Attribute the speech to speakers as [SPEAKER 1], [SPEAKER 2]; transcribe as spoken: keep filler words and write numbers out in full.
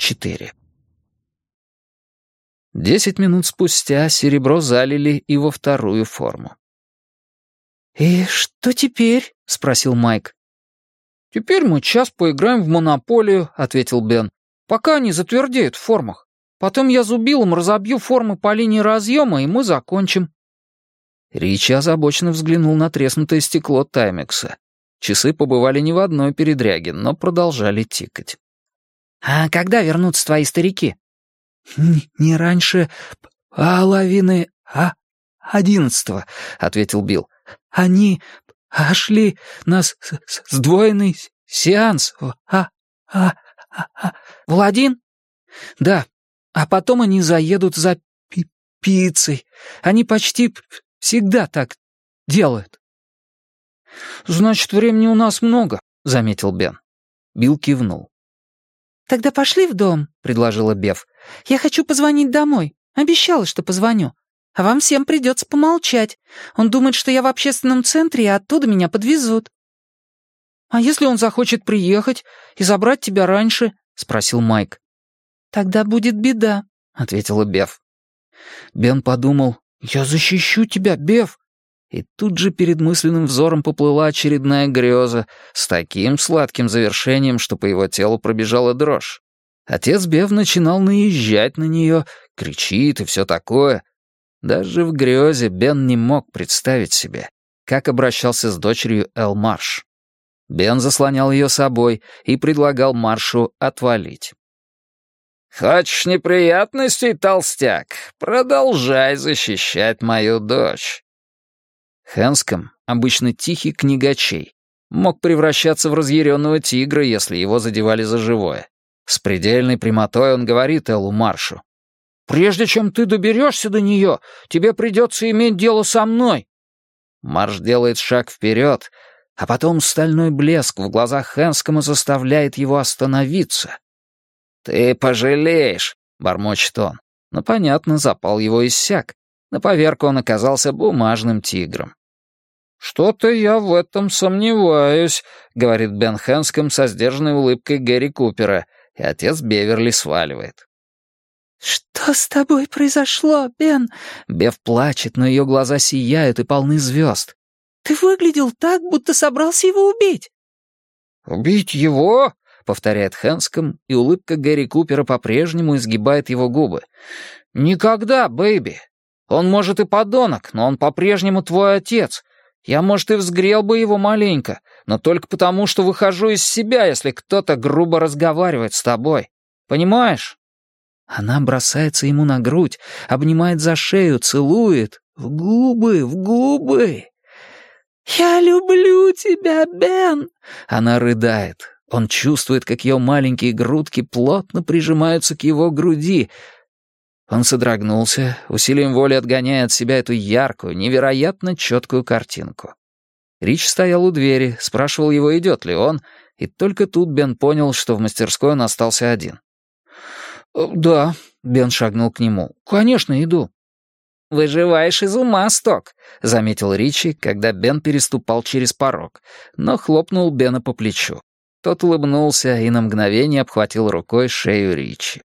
[SPEAKER 1] четыре. Десять минут спустя серебро залили и во вторую форму. «И что теперь?» — спросил Майк. «Теперь мы час поиграем в монополию», — ответил Бен, «пока они затвердеют в формах. Потом я зубилом разобью формы по линии разъема, и мы закончим». Ричи озабоченно взглянул на треснутое стекло Таймекса. Часы побывали не в одной передряге, но продолжали тикать. «А когда вернутся твои старики?» «Не, не раньше половины а одиннадцатого», — ответил Билл. «Они пошли на с -с сдвоенный сеанс. А, а, а, а. В Аладдин?» «Да. А потом они заедут за пи пиццей. Они почти всегда так делают». «Значит, времени у нас много», — заметил Бен. Билл кивнул. «Тогда пошли в дом», — предложила Бев. «Я хочу позвонить домой. Обещала, что позвоню. А вам всем придется помолчать. Он думает, что я в общественном центре, и оттуда меня подвезут». «А если он захочет приехать и забрать тебя раньше?» — спросил Майк. «Тогда будет беда», — ответила Бев. Бен подумал: «Я защищу тебя, Бев». И тут же перед мысленным взором поплыла очередная греза с таким сладким завершением, что по его телу пробежала дрожь. Отец Бев начинал наезжать на нее, кричит и все такое. Даже в грезе Бен не мог представить себе, как обращался с дочерью Эл Марш. Бен заслонял ее собой и предлагал Маршу отвалить. «Хочешь неприятностей, толстяк? Продолжай защищать мою дочь». Хэнском, обычно тихий книгачей, мог превращаться в разъяренного тигра, если его задевали за живое. С предельной прямотой он говорит Эллу Маршу: «Прежде чем ты доберешься до нее, тебе придется иметь дело со мной». Марш делает шаг вперед, а потом стальной блеск в глазах Хэнскома заставляет его остановиться. «Ты пожалеешь», — бормочет он. Но, понятно, запал его иссяк. На поверку он оказался бумажным тигром. «Что-то я в этом сомневаюсь», — говорит Бен Хэнском со сдержанной улыбкой Гэри Купера, и отец Беверли сваливает. «Что с тобой произошло, Бен?» Бев плачет, но ее глаза сияют и полны звезд. «Ты выглядел так, будто собрался его убить». «Убить его?» — повторяет Хэнском, и улыбка Гэри Купера по-прежнему изгибает его губы. «Никогда, бэйби. Он, может, и подонок, но он по-прежнему твой отец. Я, может, и взгрел бы его маленько, но только потому, что выхожу из себя, если кто-то грубо разговаривает с тобой. Понимаешь?» Она бросается ему на грудь, обнимает за шею, целует. В губы, в губы. «Я люблю тебя, Бен!» Она рыдает. Он чувствует, как ее маленькие грудки плотно прижимаются к его груди. Он содрогнулся, усилием воли отгоняя от себя эту яркую, невероятно четкую картинку. Рич стоял у двери, спрашивал его, идет ли он, и только тут Бен понял, что в мастерской он остался один. «Да», — Бен шагнул к нему, — «конечно, иду». «Выживаешь из ума, Сток», — заметил Ричи, когда Бен переступал через порог, но хлопнул Бена по плечу. Тот улыбнулся и на мгновение обхватил рукой шею Ричи.